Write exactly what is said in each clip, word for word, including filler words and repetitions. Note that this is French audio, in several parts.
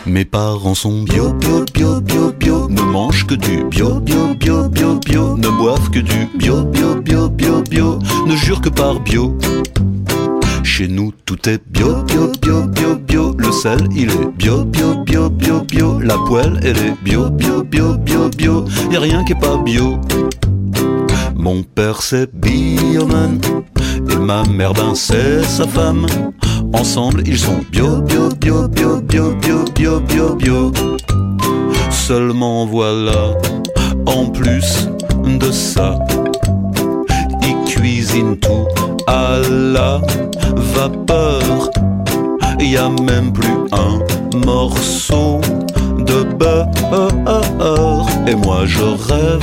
Mes parents sont bio, bio, bio, bio, bio. Ne mangent que du bio, bio, bio, bio, bio. Ne boivent que du bio, bio, bio, bio, bio. Ne jurent que par bio. Chez nous tout est bio, bio, bio, bio, bio. Le sel il est bio, bio, bio, bio, bio. La poêle elle est bio, bio, bio, bio, bio. Y'a rien qui est pas bio. Mon père c'est bioman et ma mère ben c'est sa femme. Ensemble ils sont bio, bio, bio, bio, bio, bio, bio, bio, bio. Seulement voilà, en plus de ça, ils cuisinent tout à la vapeur. Y a même plus un morceau de beurre. Et moi je rêve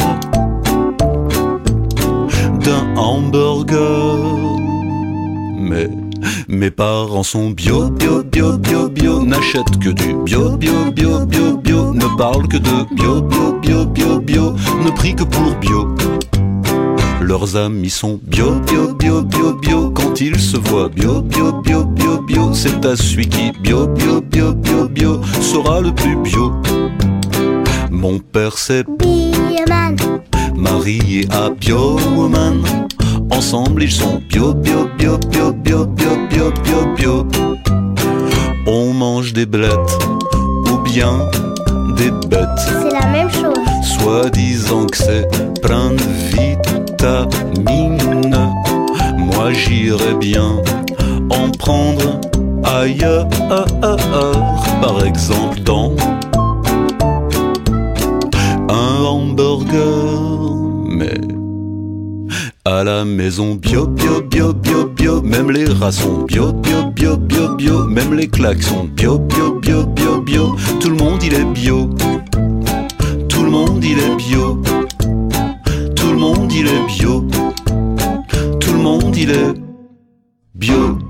d'un hamburger. Mais mes parents sont bio, bio, bio, bio, bio. N'achètent que du bio, bio, bio, bio, bio. Ne parlent que de bio, bio, bio, bio, bio. Ne prient que pour bio. Leurs amis sont bio, bio, bio, bio, bio. Quand ils se voient bio, bio, bio, bio, bio. C'est à celui qui bio, bio, bio, bio, bio sera le plus bio. Mon père c'est bioman, marié à biowoman. Ensemble ils sont bio, bio, bio, bio, bio, bio, bio, bio, bio. On mange des blettes ou bien des bêtes. C'est la même chose. Soi-disant que c'est plein de vitamines. Moi j'irais bien en prendre ailleurs. Par exemple dans un hamburger. Mais à la maison bio, bio, bio, bio, bio. Même les rats sont bio, bio, bio, bio, bio. Même les claques sont bio, bio, bio, bio, bio. Tout le monde il est bio. Tout le monde il est bio. Tout le monde il est bio. Tout le monde il est bio.